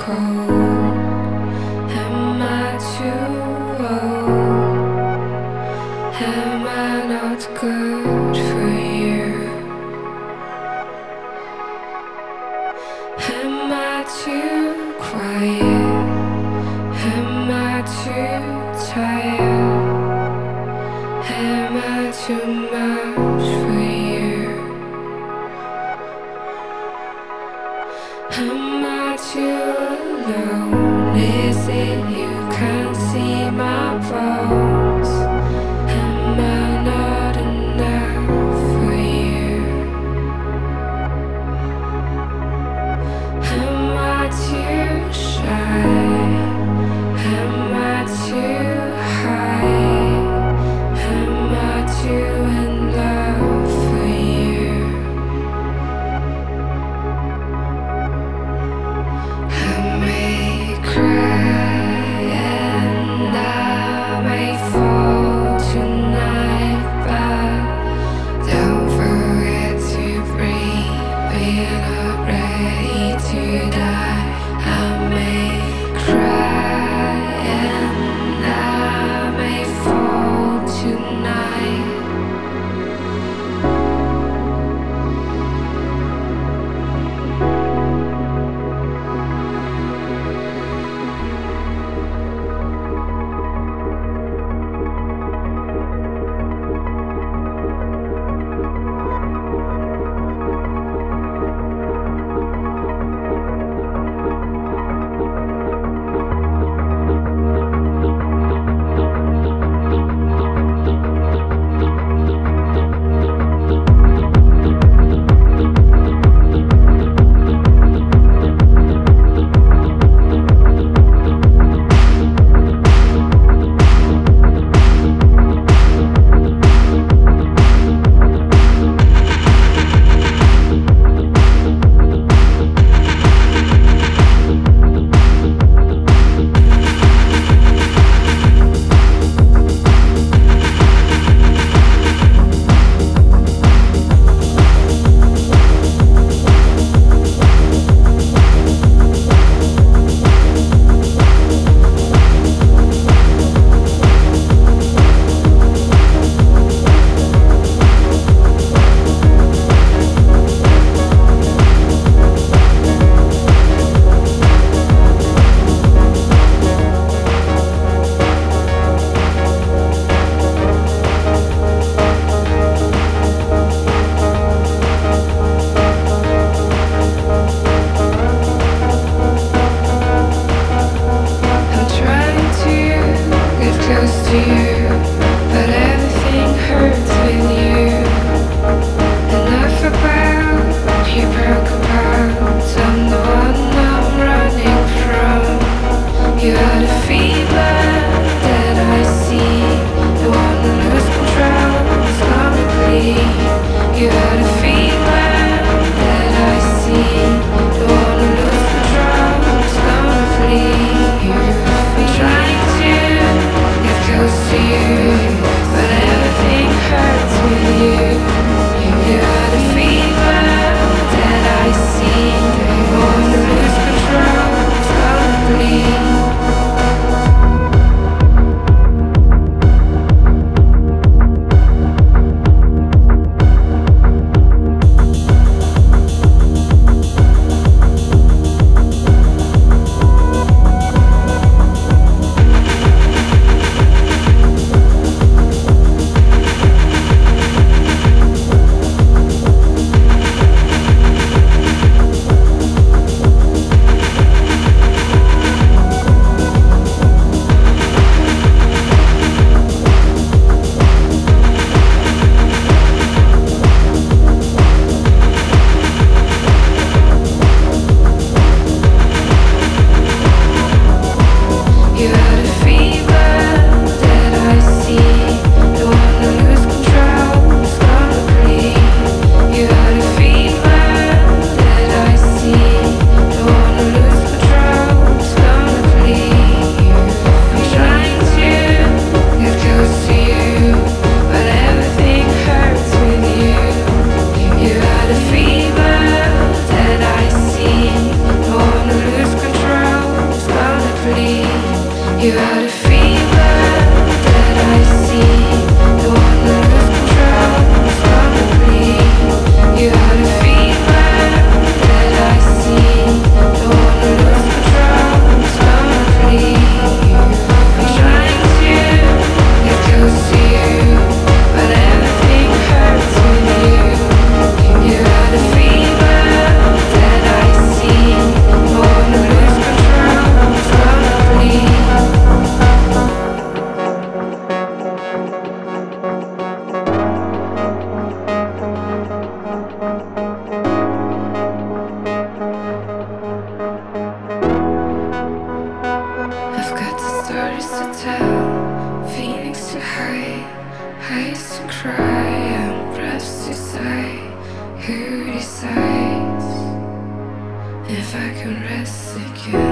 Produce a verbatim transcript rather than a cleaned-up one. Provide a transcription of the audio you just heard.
cold? Am I too old? Am I not good for you? Am I too quiet? Am I too tired? Am I too much for you? Am I too alone? Is it you can't see my bones? Am I not enough for you? Am I too shy? Am I too high? Am I too in love for you? I may cry and I may fall tonight, but don't forget to breathe. We're not ready to die. I may If I can rest again.